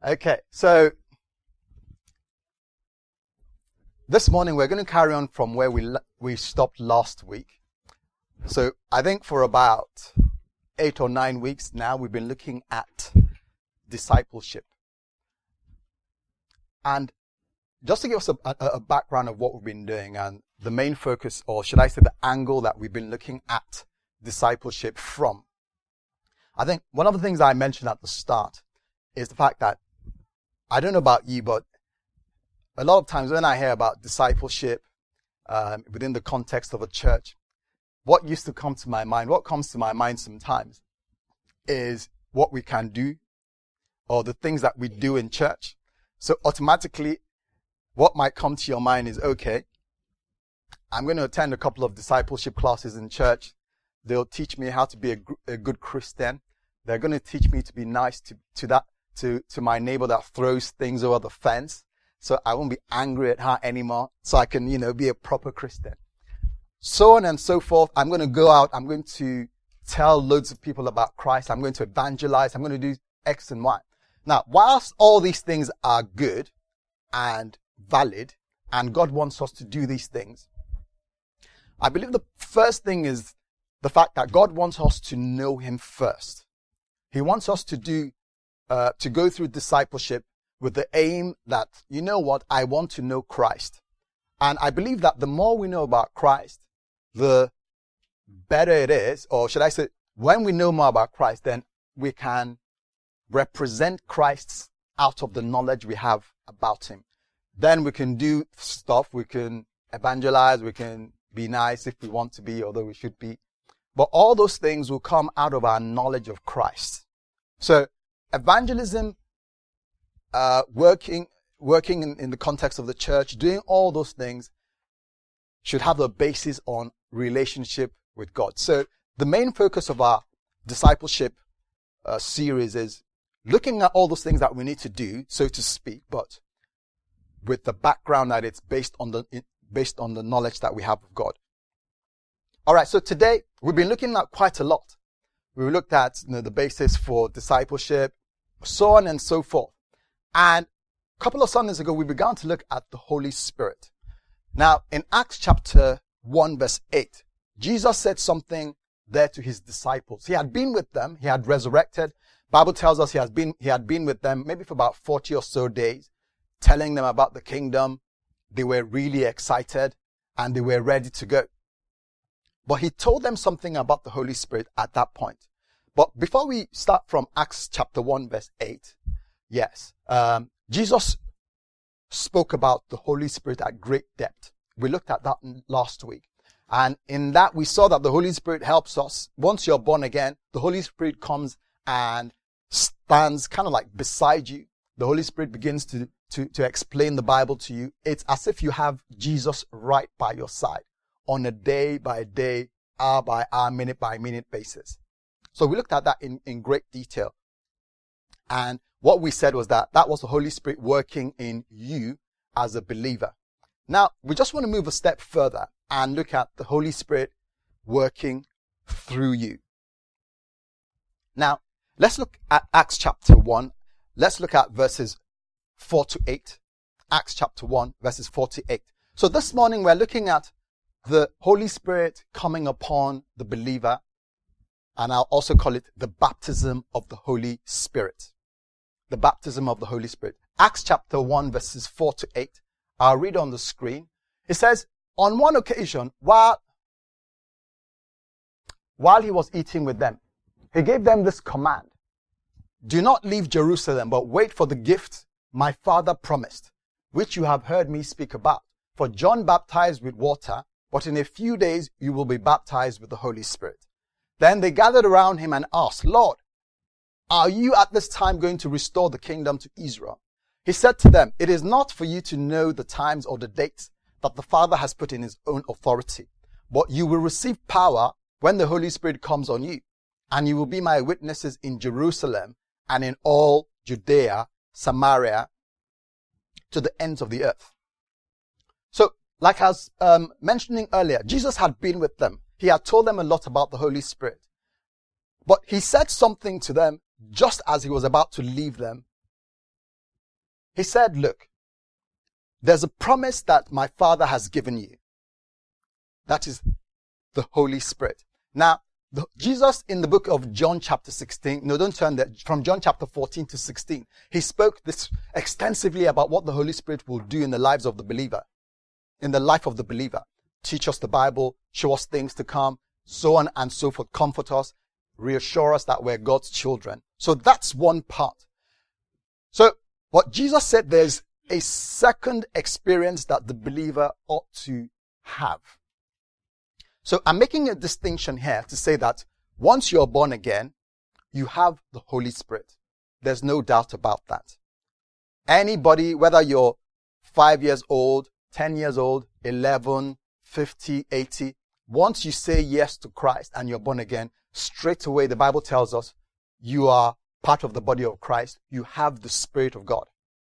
Okay, so this morning we're going to carry on from where we stopped last week. So I think for about 8 or 9 weeks now we've been looking at discipleship. And just to give us a background of what we've been doing and the main focus, or should I say the angle that we've been looking at discipleship from. I think one of the things I mentioned at the start is the fact that, I don't know about you, but a lot of times when I hear about discipleship within the context of a church, what used to come to my mind, what comes to my mind sometimes is what we can do or the things that we do in church. So automatically, what might come to your mind is, okay, I'm going to attend a couple of discipleship classes in church. They'll teach me how to be a good Christian. They're going to teach me to be nice to my neighbor that throws things over the fence. So I won't be angry at her anymore. So I can, be a proper Christian. So on and so forth. I'm going to go out. I'm going to tell loads of people about Christ. I'm going to evangelize. I'm going to do X and Y. Now, whilst all these things are good and valid, and God wants us to do these things, I believe the first thing is the fact that God wants us to know Him first. He wants us to go through discipleship with the aim that, I want to know Christ. And I believe that the more we know about Christ, the better it is, or should I say, when we know more about Christ, then we can represent Christ out of the knowledge we have about Him. Then we can do stuff, we can evangelize, we can be nice if we want to be, although we should be. But all those things will come out of our knowledge of Christ. So evangelism, working in the context of the church, doing all those things should have a basis on relationship with God. So the main focus of our discipleship series is looking at all those things that we need to do, so to speak, but with the background that it's based on the knowledge that we have of God. All right, so today we've been looking at quite a lot. We looked at the basis for discipleship, so on and so forth. And a couple of Sundays ago, we began to look at the Holy Spirit. Now, in Acts chapter 1, verse 8, Jesus said something there to His disciples. He had been with them. He had resurrected. Bible tells us he had been with them maybe for about 40 or so days, telling them about the kingdom. They were really excited and they were ready to go. But He told them something about the Holy Spirit at that point. But before we start from Acts chapter 1, verse 8, yes, Jesus spoke about the Holy Spirit at great depth. We looked at that last week. And in that, we saw that the Holy Spirit helps us. Once you're born again, the Holy Spirit comes and stands kind of like beside you. The Holy Spirit begins to explain the Bible to you. It's as if you have Jesus right by your side on a day by day, hour by hour, minute by minute basis. So we looked at that in great detail. And what we said was that was the Holy Spirit working in you as a believer. Now, we just want to move a step further and look at the Holy Spirit working through you. Now, let's look at Acts chapter 1. Let's look at verses 4 to 8. Acts chapter 1, verses 4 to 8. So this morning we're looking at the Holy Spirit coming upon the believer, and I'll also call it the baptism of the Holy Spirit. The baptism of the Holy Spirit. Acts chapter 1, verses 4 to 8. I'll read on the screen. It says, on one occasion, while He was eating with them, He gave them this command. Do not leave Jerusalem, but wait for the gift my Father promised, which you have heard me speak about. For John baptized with water, but in a few days you will be baptized with the Holy Spirit. Then they gathered around Him and asked, Lord, are you at this time going to restore the kingdom to Israel? He said to them, it is not for you to know the times or the dates that the Father has put in His own authority, but you will receive power when the Holy Spirit comes on you, and you will be my witnesses in Jerusalem and in all Judea, Samaria, to the ends of the earth. So, like I was mentioning earlier, Jesus had been with them. He had told them a lot about the Holy Spirit. But He said something to them just as He was about to leave them He said, look, there's a promise that my Father has given you. That is the Holy Spirit. Now, Jesus in the book of John chapter 16, no, don't turn there, from John chapter 14 to 16, he spoke this extensively about what the Holy Spirit will do in the lives of the believer, in the life of the believer. Teach us the Bible, show us things to come, so on and so forth, comfort us, reassure us that we're God's children. So that's one part. So what Jesus said, there's a second experience that the believer ought to have. So I'm making a distinction here to say that once you're born again, you have the Holy Spirit. There's no doubt about that. Anybody, whether you're 5 years old, 10 years old, 11, 50, 80, once you say yes to Christ and you're born again, straight away the Bible tells us you are part of the body of Christ. You have the Spirit of God.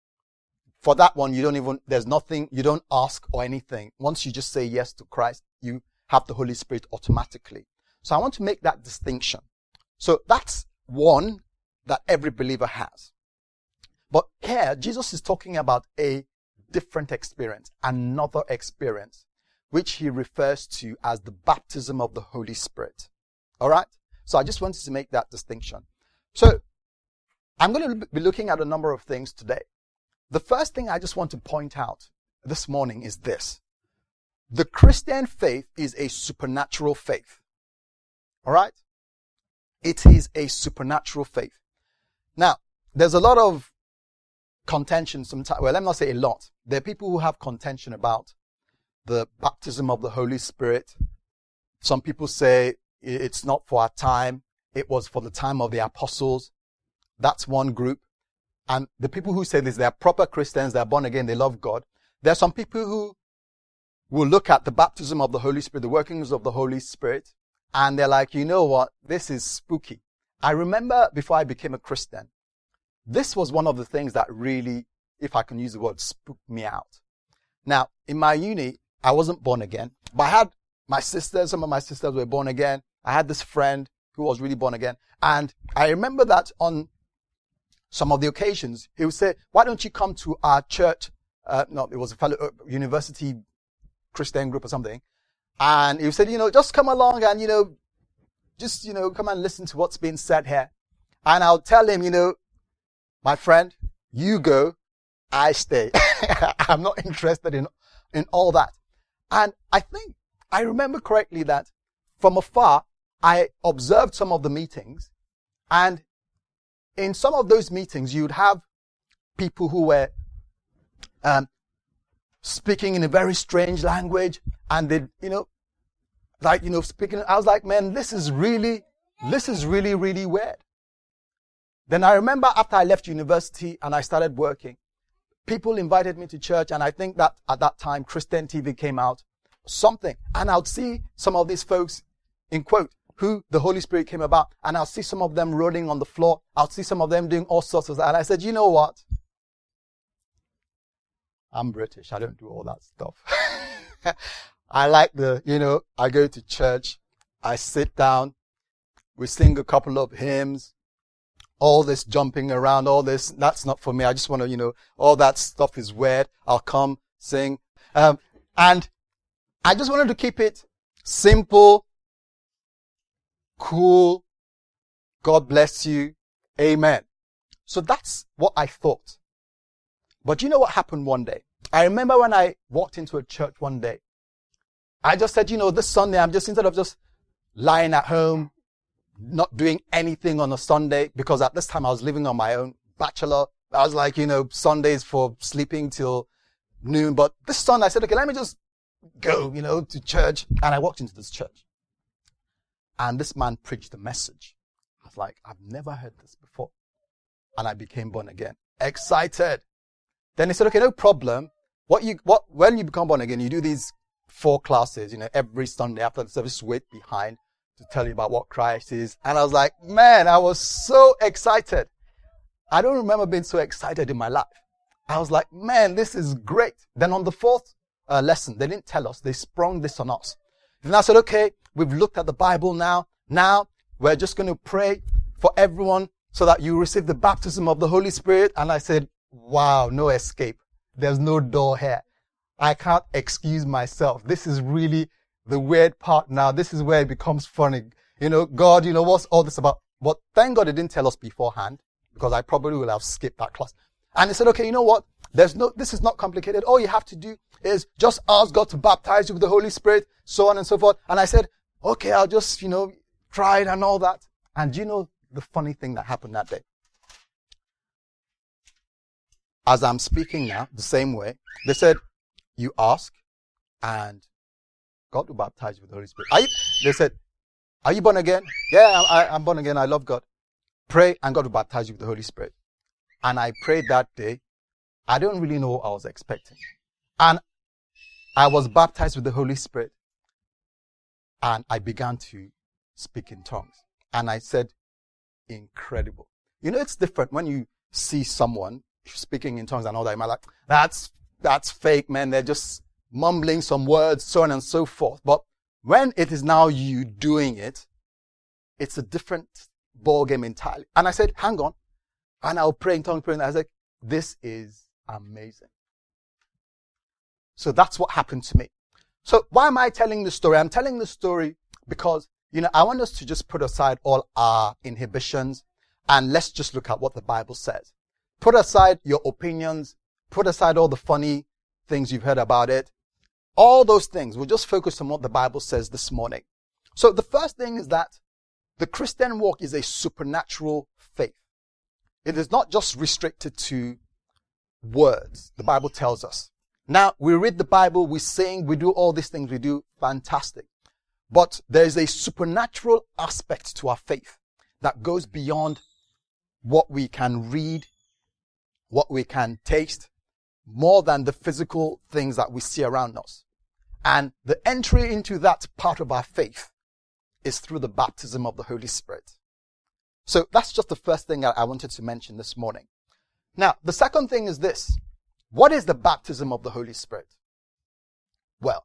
For that one, there's nothing, you don't ask or anything. Once you just say yes to Christ, you have the Holy Spirit automatically. So I want to make that distinction. So that's one that every believer has. But here, Jesus is talking about a different experience, another experience, which he refers to as the baptism of the Holy Spirit. All right? So I just wanted to make that distinction. So I'm going to be looking at a number of things today. The first thing I just want to point out this morning is this. The Christian faith is a supernatural faith. All right? It is a supernatural faith. Now, there's a lot of contention sometimes. Well, let me not say a lot. There are people who have contention about the baptism of the Holy Spirit. Some people say it's not for our time. It was for the time of the apostles. That's one group. And the people who say this, they're proper Christians, they're born again, they love God. There are some people who will look at the baptism of the Holy Spirit, the workings of the Holy Spirit, and they're like, you know what? This is spooky. I remember before I became a Christian, this was one of the things that really, if I can use the word, spooked me out. Now, in my uni, I wasn't born again, but I had my sisters, some of my sisters were born again. I had this friend who was really born again. And I remember that on some of the occasions, he would say, why don't you come to our church? No, it was a fellow university Christian group or something. And he said, just come along and, come and listen to what's being said here. And I'll tell him, my friend, you go, I stay. I'm not interested in all that. And I think I remember correctly that from afar, I observed some of the meetings, and in some of those meetings, you'd have people who were speaking in a very strange language, and they, speaking. I was like, man, this is really, really weird. Then I remember after I left university and I started working, people invited me to church, and I think that at that time, Christian TV came out, something, and I'd see some of these folks, in quote, who the Holy Spirit came about, and I'll see some of them rolling on the floor. I'll see some of them doing all sorts of that. And I said, you know what? I'm British. I don't do all that stuff. I like I go to church. I sit down. We sing a couple of hymns. All this jumping around, all this, that's not for me. I just want to, all that stuff is weird. I'll come, sing. And I just wanted to keep it simple, cool, God bless you, amen. So that's what I thought. But you know what happened one day? I remember when I walked into a church one day, I just said, this Sunday, instead of just lying at home, not doing anything on a Sunday, because at this time I was living on my own, bachelor. I was like, Sundays for sleeping till noon. But this Sunday I said, okay, let me just go, to church. And I walked into this church. And this man preached a message. I was like, I've never heard this before. And I became born again. Excited. Then he said, okay, no problem. When you become born again, you do these 4 classes, every Sunday after the service, wait behind to tell you about what Christ is. And I was like, man, I was so excited. I don't remember being so excited in my life. I was like, man, this is great. Then on the 4th lesson, they didn't tell us. They sprung this on us. Then I said, okay, we've looked at the Bible now. Now we're just going to pray for everyone so that you receive the baptism of the Holy Spirit. And I said, wow, no escape. There's no door here. I can't excuse myself. This is really the weird part now. This is where it becomes funny. God, what's all this about? But thank God it didn't tell us beforehand, because I probably would have skipped that class. And he said, okay, you know what? This is not complicated. All you have to do is just ask God to baptize you with the Holy Spirit, so on and so forth. And I said, okay, I'll just, try it and all that. And do you know the funny thing that happened that day? As I'm speaking now, the same way, they said, you ask and God will baptize you with the Holy Spirit. They said, are you born again? Yeah, I'm born again. I love God. Pray and God will baptize you with the Holy Spirit. And I prayed that day. I don't really know what I was expecting. And I was baptized with the Holy Spirit. And I began to speak in tongues. And I said, incredible. It's different when you see someone speaking in tongues and all that. You're like, that's fake, man. They're just mumbling some words, so on and so forth. But when it is now you doing it, it's a different ball game entirely. And I said, hang on. And I'll pray in tongues, and I said, this is amazing. So that's what happened to me. So why am I telling this story? I'm telling this story because, I want us to just put aside all our inhibitions and let's just look at what the Bible says. Put aside your opinions. Put aside all the funny things you've heard about it. All those things. We'll just focus on what the Bible says this morning. So the first thing is that the Christian walk is a supernatural faith. It is not just restricted to words. The Bible tells us. Now, we read the Bible, we sing, we do all these things we do. Fantastic. But there is a supernatural aspect to our faith that goes beyond what we can read, what we can taste, more than the physical things that we see around us. And the entry into that part of our faith is through the baptism of the Holy Spirit. So that's just the first thing I wanted to mention this morning. Now, the second thing is this. What is the baptism of the Holy Spirit? Well,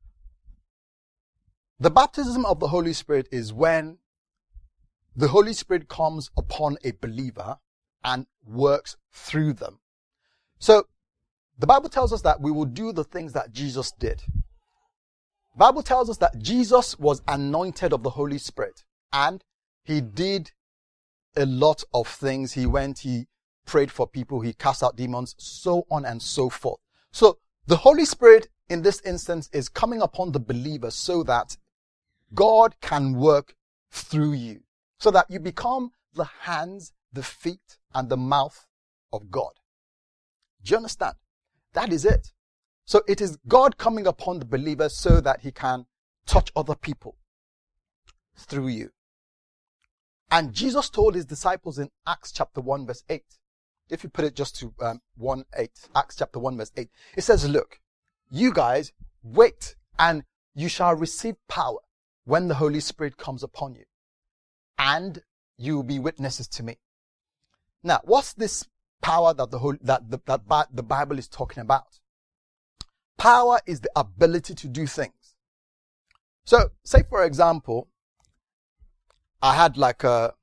the baptism of the Holy Spirit is when the Holy Spirit comes upon a believer and works through them. So, the Bible tells us that we will do the things that Jesus did. The Bible tells us that Jesus was anointed of the Holy Spirit and he did a lot of things. He prayed for people, he cast out demons, so on and so forth. So the Holy Spirit in this instance is coming upon the believer so that God can work through you, so that you become the hands, the feet, and the mouth of God. Do you understand? That is it. So it is God coming upon the believer so that he can touch other people through you. And Jesus told his disciples in Acts chapter 1 verse 8, if you put it just to 1:8, Acts chapter 1 verse 8, it says, look, you guys wait and you shall receive power when the Holy Spirit comes upon you, and you will be witnesses to me. Now, what's this power that the Bible is talking about? Power is the ability to do things. So, say for example, I had let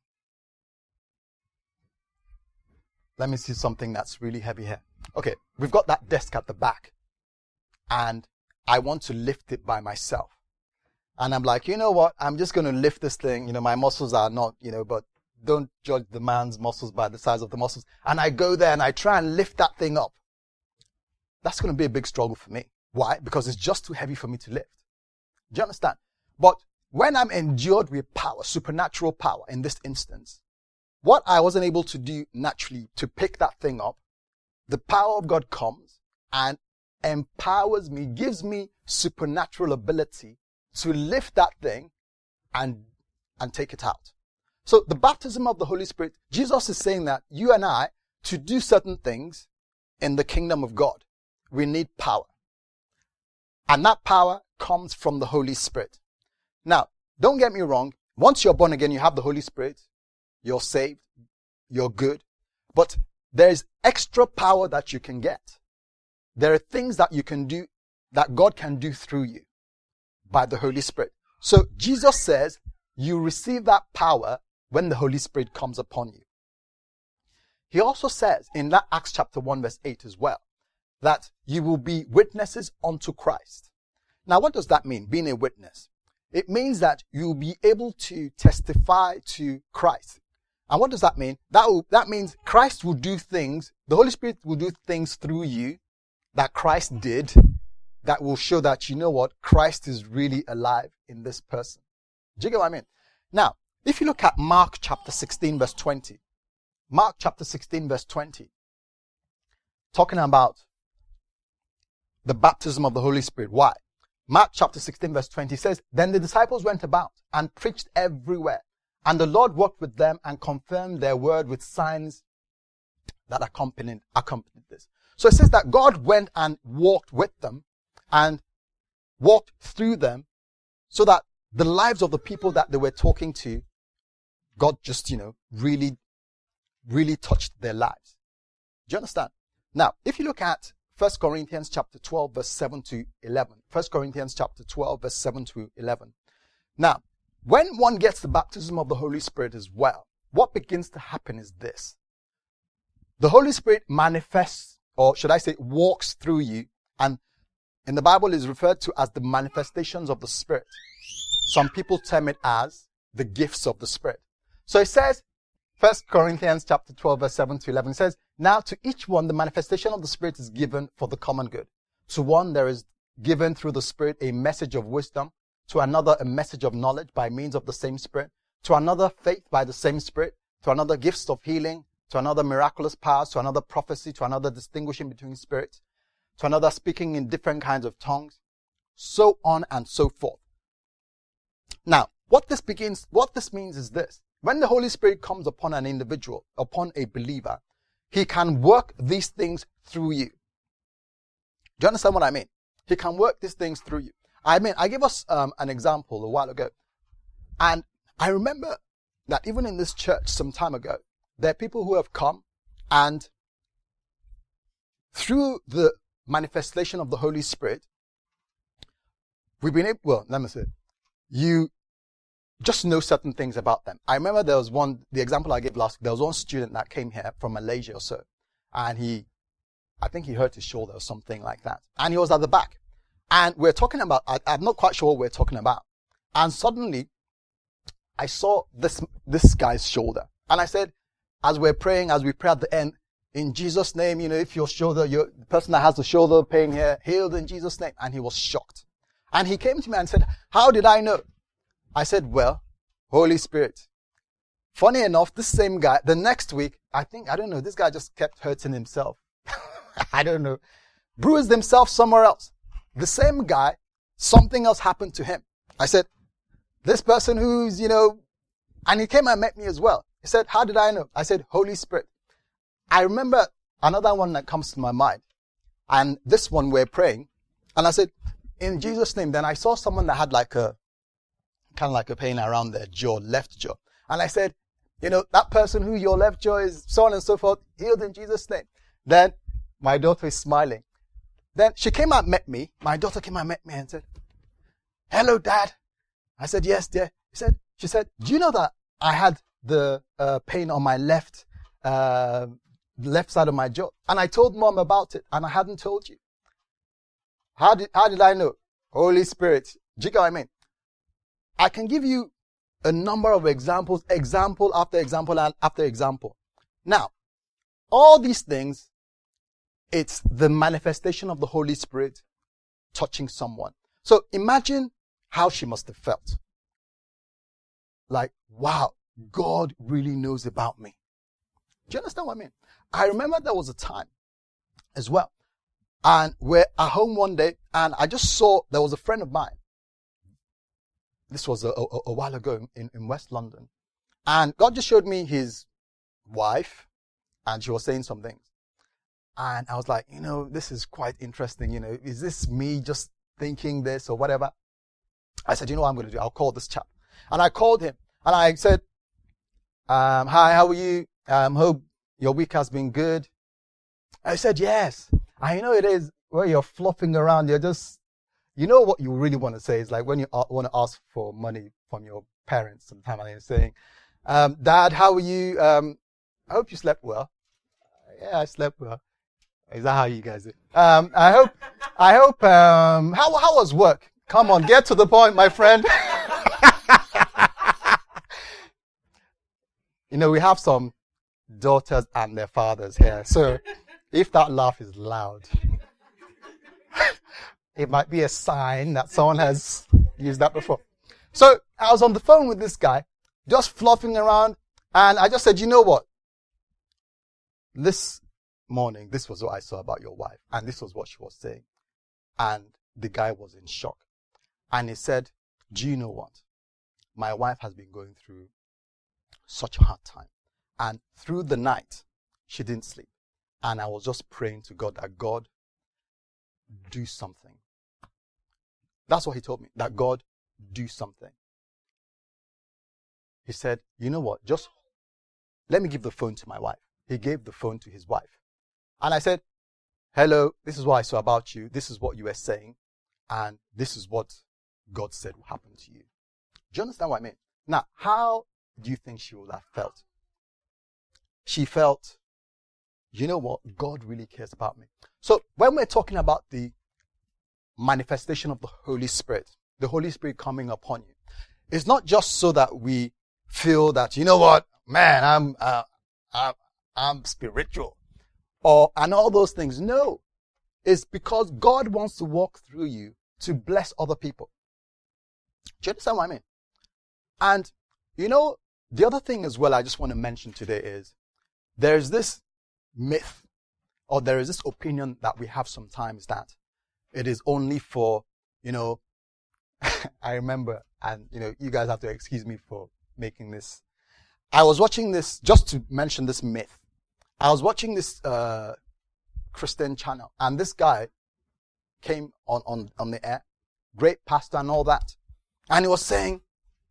me see something that's really heavy here. Okay, we've got that desk at the back, and I want to lift it by myself. And I'm like, you know what? I'm just going to lift this thing. My muscles are not, but don't judge the man's muscles by the size of the muscles. And I go there and I try and lift that thing up. That's going to be a big struggle for me. Why? Because it's just too heavy for me to lift. Do you understand? But when I'm endued with power, supernatural power in this instance, what I wasn't able to do naturally to pick that thing up, the power of God comes and empowers me, gives me supernatural ability to lift that thing and take it out. So the baptism of the Holy Spirit, Jesus is saying that you and I, to do certain things in the kingdom of God, we need power. And that power comes from the Holy Spirit. Now, don't get me wrong. Once you're born again, you have the Holy Spirit. You're saved. You're good. But there's extra power that you can get. There are things that you can do, that God can do through you by the Holy Spirit. So Jesus says you receive that power when the Holy Spirit comes upon you. he also says in that Acts chapter 1 verse 8 as well, that you will be witnesses unto Christ. Now, what does that mean, being a witness? It means that you'll be able to testify to Christ. And what does that mean? That means Christ will do things, the Holy Spirit will do things through you that Christ did, that will show that, you know what, Christ is really alive in this person. Do you get what I mean? Now, if you look at Mark chapter 16 verse 20, Mark chapter 16 verse 20, talking about the baptism of the Holy Spirit. Why? Mark chapter 16 verse 20 says, Then the disciples went about and preached everywhere, and the Lord worked with them and confirmed their word with signs that accompanied this. So it says that God went and walked with them and walked through them so that the lives of the people that they were talking to, God just, really, really touched their lives. Do you understand? Now, if you look at 1 Corinthians chapter 12 verse 7 to 11. 1 Corinthians chapter 12 verse 7 to 11. Now, when one gets the baptism of the Holy Spirit as well, what begins to happen is this. The Holy Spirit manifests, or should I say walks through you, and in the Bible is referred to as the manifestations of the Spirit. Some people term it as the gifts of the Spirit. So it says, 1 Corinthians chapter 12 verse 7 to 11 says, Now to each one the manifestation of the Spirit is given for the common good. To one there is given through the Spirit a message of wisdom, to another a message of knowledge by means of the same Spirit, to another faith by the same Spirit, to another gifts of healing, to another miraculous powers, to another prophecy, to another distinguishing between spirits, to another speaking in different kinds of tongues, so on and so forth. Now, what this means is this. When the Holy Spirit comes upon an individual, upon a believer, he can work these things through you. Do you understand what I mean? He can work these things through you. I gave us an example a while ago. And I remember that even in this church some time ago, there are people who have come and through the manifestation of the Holy Spirit, we've been able, you just know certain things about them. I remember there was the example I gave last week, there was one student that came here from Malaysia or so, and I think he hurt his shoulder or something like that. And he was at the back. And we're talking about, I'm not quite sure what we're talking about. And suddenly, I saw this guy's shoulder. And I said, as we pray at the end, in Jesus' name, if your shoulder, the person that has the shoulder pain here, healed in Jesus' name. And he was shocked. And he came to me and said, how did I know? I said, well, Holy Spirit. Funny enough, this same guy, the next week, I don't know, this guy just kept hurting himself. I don't know. Bruised himself somewhere else. The same guy, something else happened to him. I said, this person who's, and he came and met me as well. He said, how did I know? I said, Holy Spirit. I remember another one that comes to my mind. And this one we're praying. And I said, in Jesus' name. Then I saw someone that had kind of like a pain around their jaw, left jaw. And I said, that person who your left jaw is so on and so forth, healed in Jesus' name. Then my daughter is smiling. Then she came out and met me. My daughter came out and met me and said, hello, Dad. I said, yes, dear. She said, do you know that I had the pain on my left side of my jaw? And I told Mom about it, and I hadn't told you. How did I know? Holy Spirit. Do you get what I mean? I can give you a number of examples, example after example and after example. Now, all these things, it's the manifestation of the Holy Spirit touching someone. So imagine how she must have felt. Like, wow, God really knows about me. Do you understand what I mean? I remember there was a time as well. And we're at home one day, and I just saw there was a friend of mine. This was a while ago in West London. And God just showed me his wife, and she was saying some things. And I was like, this is quite interesting. Is this me just thinking this or whatever? I said, what I'm going to do? I'll call this chap. And I called him, and I said, hi, how are you? Hope your week has been good. I said, yes. I know it is where you're flopping around. You're just, what you really want to say is like when you want to ask for money from your parents sometime, and you're saying, Dad, how are you? I hope you slept well. Yeah, I slept well. Is that how you guys do? I hope, how was work? Come on, get to the point, my friend. We have some daughters and their fathers here. So if that laugh is loud, it might be a sign that someone has used that before. So I was on the phone with this guy, just fluffing around, and I just said, you know what? This morning, this was what I saw about your wife, and this was what she was saying. And the guy was in shock. And he said, do you know what? My wife has been going through such a hard time. And through the night, she didn't sleep. And I was just praying to God that God do something. That's what he told me, that God do something. He said, you know what? Just let me give the phone to my wife. He gave the phone to his wife. And I said, hello, this is what I saw about you. This is what you were saying. And this is what God said will happen to you. Do you understand what I mean? Now, how do you think she would have felt? She felt, you know what? God really cares about me. So when we're talking about the manifestation of the Holy Spirit coming upon you, it's not just so that we feel that, you know what, man, I'm spiritual, and all those things. No, it's because God wants to walk through you to bless other people. Do you understand what I mean? And the other thing as well I just want to mention today is there's this myth, or there is this opinion that we have sometimes that it is only for, I remember, and you guys have to excuse me for making this. I was watching this, just to mention this myth, I was watching this Christian channel, and this guy came on the air, great pastor and all that, and he was saying,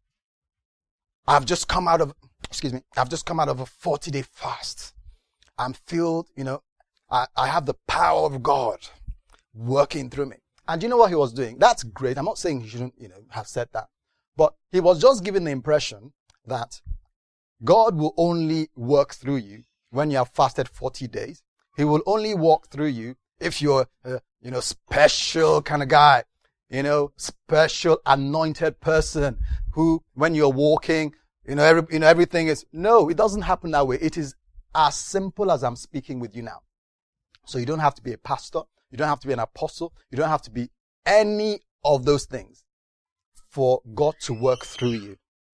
I've just come out of a 40-day fast. I'm filled, I have the power of God working through me. And you know what he was doing? That's great. I'm not saying he shouldn't, have said that. But he was just giving the impression that God will only work through you when you have fasted 40 days. He will only walk through you if you're a, special kind of guy, special anointed person who, when you're walking, everything is, no, it doesn't happen that way. It is as simple as I'm speaking with you now. So you don't have to be a pastor. You don't have to be an apostle. You don't have to be any of those things for God to work through you.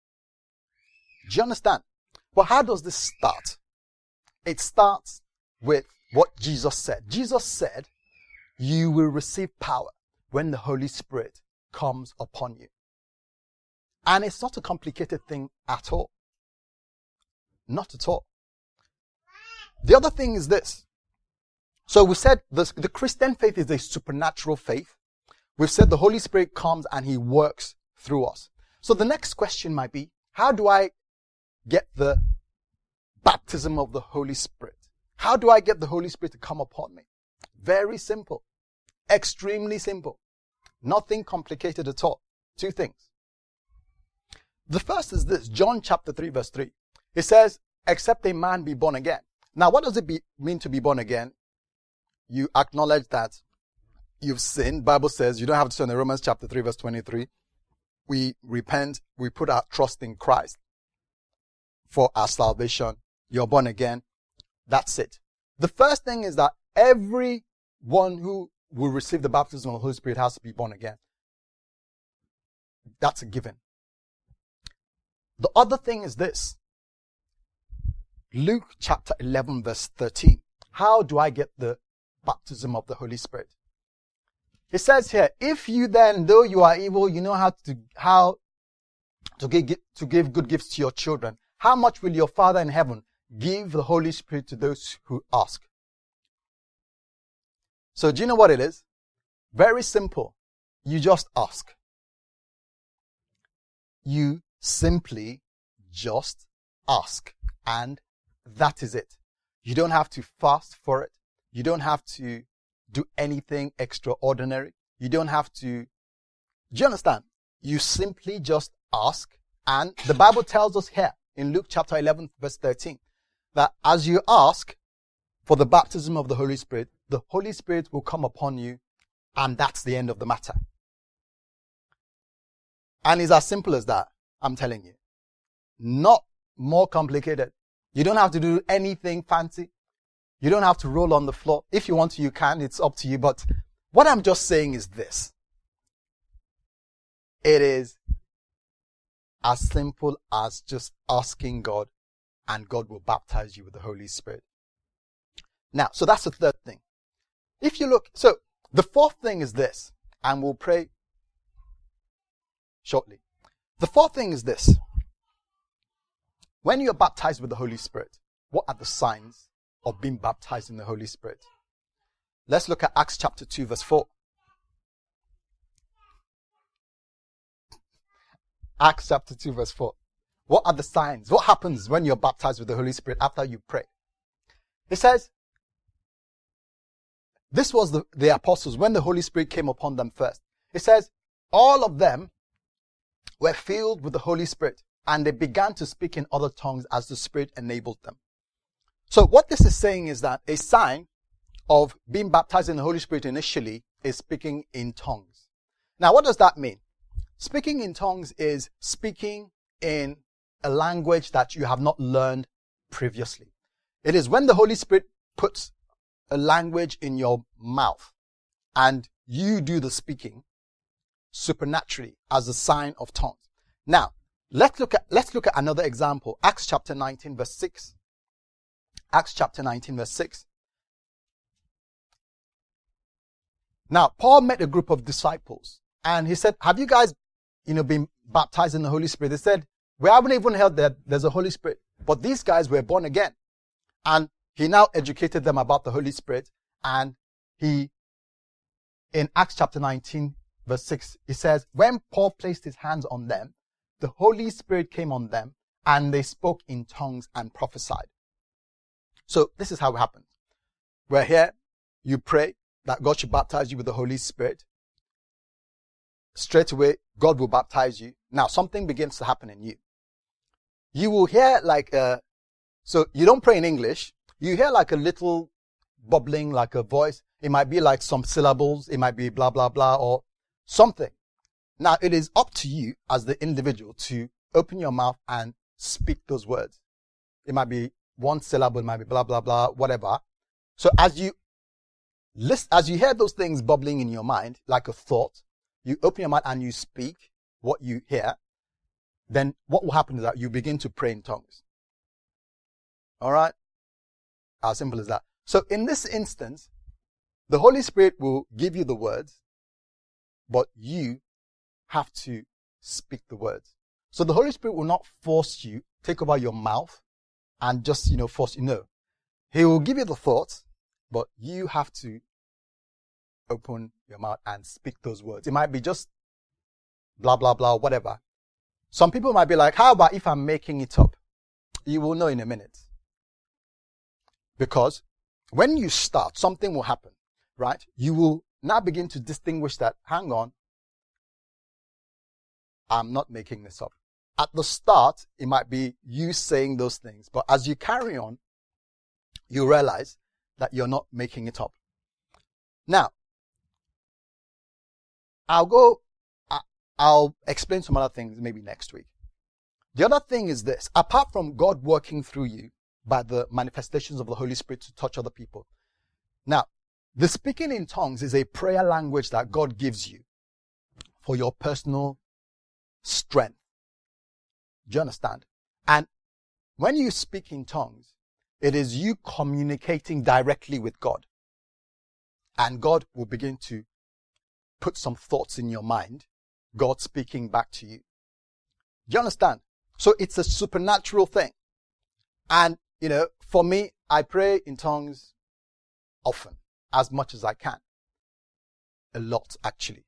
Do you understand? But how does this start? It starts with what Jesus said. Jesus said, you will receive power when the Holy Spirit comes upon you. And it's not a complicated thing at all. Not at all. The other thing is this. So we said the Christian faith is a supernatural faith. We've said the Holy Spirit comes and he works through us. So the next question might be, how do I get the baptism of the Holy Spirit? How do I get the Holy Spirit to come upon me? Very simple. Extremely simple. Nothing complicated at all. Two things. The first is this, John chapter 3 verse 3. It says, except a man be born again. Now what does it mean to be born again? You acknowledge that you've sinned. Bible says you don't have to turn to Romans chapter 3 verse 23. We repent, we put our trust in Christ for our salvation. You're born again. That's it. The first thing is that everyone who will receive the baptism of the Holy Spirit has to be born again. That's a given. The other thing is this. Luke chapter 11 verse 13. How do I get the baptism of the Holy Spirit? It says here, if you then, though you are evil, you know how to give good gifts to your children, how much will your Father in heaven give the Holy Spirit to those who ask? So do you know what it is? Very simple. You just ask. You simply just ask. And that is it. You don't have to fast for it. You don't have to do anything extraordinary. You don't have to. Do you understand? You simply just ask. And the Bible tells us here in Luke chapter 11 verse 13 that as you ask, for the baptism of the Holy Spirit will come upon you, and that's the end of the matter. And it's as simple as that, I'm telling you. Not more complicated. You don't have to do anything fancy. You don't have to roll on the floor. If you want to, you can. It's up to you. But what I'm just saying is this. It is as simple as just asking God, and God will baptize you with the Holy Spirit. Now, so that's the third thing. If you look, so the fourth thing is this, and we'll pray shortly. The fourth thing is this. When you're baptized with the Holy Spirit, what are the signs of being baptized in the Holy Spirit? Let's look at Acts chapter 2 verse 4. Acts chapter 2 verse 4. What are the signs? What happens when you're baptized with the Holy Spirit after you pray? It says, this was the apostles when the Holy Spirit came upon them first. It says, all of them were filled with the Holy Spirit, and they began to speak in other tongues as the Spirit enabled them. So what this is saying is that a sign of being baptized in the Holy Spirit initially is speaking in tongues. Now, what does that mean? Speaking in tongues is speaking in a language that you have not learned previously. It is when the Holy Spirit puts a language in your mouth and you do the speaking supernaturally as a sign of tongues. Now, let's look at another example. Acts chapter 19 verse 6. Acts chapter 19 verse 6. Now, Paul met a group of disciples and he said, have you guys, been baptized in the Holy Spirit? They said, we haven't even heard that there's a Holy Spirit, but these guys were born again. And he now educated them about the Holy Spirit, and in Acts chapter 19 verse 6, he says, when Paul placed his hands on them, the Holy Spirit came on them, and they spoke in tongues and prophesied. So this is how it happens. We're here, you pray that God should baptize you with the Holy Spirit. Straight away, God will baptize you. Now, something begins to happen in you. You will hear so you don't pray in English. You hear like a little bubbling, like a voice. It might be like some syllables. It might be blah, blah, blah, or something. Now, it is up to you as the individual to open your mouth and speak those words. It might be one syllable. It might be blah, blah, blah, whatever. So as you hear those things bubbling in your mind, like a thought, you open your mouth and you speak what you hear. Then what will happen is that you begin to pray in tongues. All right? As simple as that. So in this instance, the Holy Spirit will give you the words, but you have to speak the words. So the Holy Spirit will not force you, take over your mouth and just, force you. No. He will give you the thoughts, but you have to open your mouth and speak those words. It might be just blah, blah, blah, whatever. Some people might be like, how about if I'm making it up? You will know in a minute. Because when you start, something will happen, right? You will now begin to distinguish that, hang on, I'm not making this up. At the start, it might be you saying those things, but as you carry on, you realize that you're not making it up. Now, I'll explain some other things maybe next week. The other thing is this. Apart from God working through you by the manifestations of the Holy Spirit to touch other people. Now, the speaking in tongues is a prayer language that God gives you for your personal strength. Do you understand? And when you speak in tongues, it is you communicating directly with God. And God will begin to put some thoughts in your mind. God speaking back to you. Do you understand? So it's a supernatural thing. And, for me, I pray in tongues often, as much as I can. A lot, actually.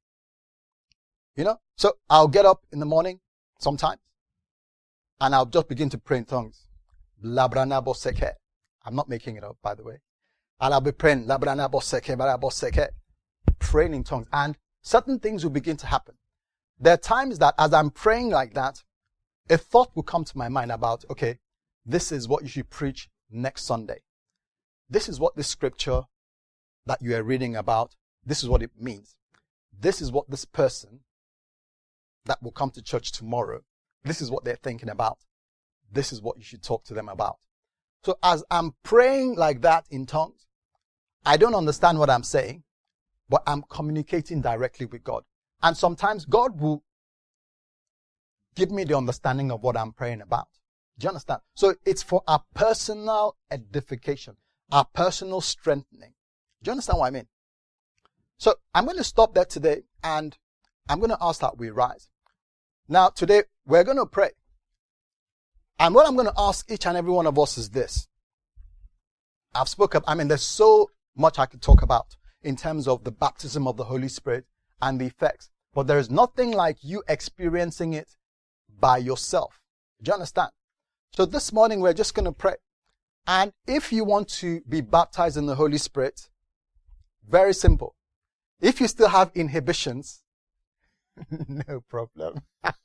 So I'll get up in the morning sometimes, and I'll just begin to pray in tongues. Labrana boseke. I'm not making it up, by the way. And I'll be praying, Labrana boseke, baraboseke, praying in tongues. And certain things will begin to happen. There are times that as I'm praying like that, a thought will come to my mind about, okay, this is what you should preach next Sunday. this is what this scripture that you are reading about, this is what it means. This is what this person that will come to church tomorrow, this is what they're thinking about. This is what you should talk to them about. So as I'm praying like that in tongues, I don't understand what I'm saying, but I'm communicating directly with God. And sometimes God will give me the understanding of what I'm praying about. Do you understand? So it's for our personal edification, our personal strengthening. Do you understand what I mean? So I'm going to stop there today, and I'm going to ask that we rise. Now today we're going to pray. And what I'm going to ask each and every one of us is this. There's so much I could talk about in terms of the baptism of the Holy Spirit and the effects. But there is nothing like you experiencing it by yourself. Do you understand? So this morning we're just going to pray. And if you want to be baptized in the Holy Spirit, very simple. If you still have inhibitions, no problem.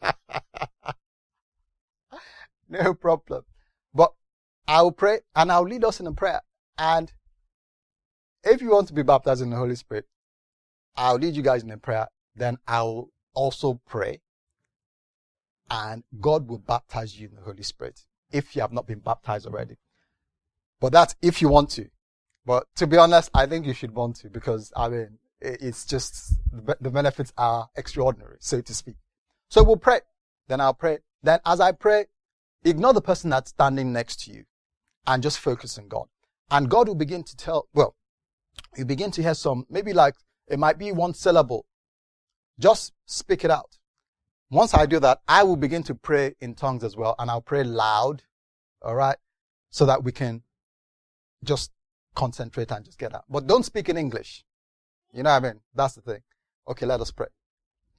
No problem. But I'll pray and I'll lead us in a prayer. And if you want to be baptized in the Holy Spirit, I'll lead you guys in a prayer. Then I'll also pray. And God will baptize you in the Holy Spirit if you have not been baptized already. But that's if you want to. But to be honest, I think you should want to, because, it's just, the benefits are extraordinary, so to speak. So we'll pray. Then I'll pray. Then as I pray, ignore the person that's standing next to you and just focus on God. And God will begin to you begin to hear some, maybe like, it might be one syllable. Just speak it out. Once I do that, I will begin to pray in tongues as well, and I'll pray loud, alright, so that we can just concentrate and just get out. But don't speak in English. You know what I mean? That's the thing. Okay, let us pray.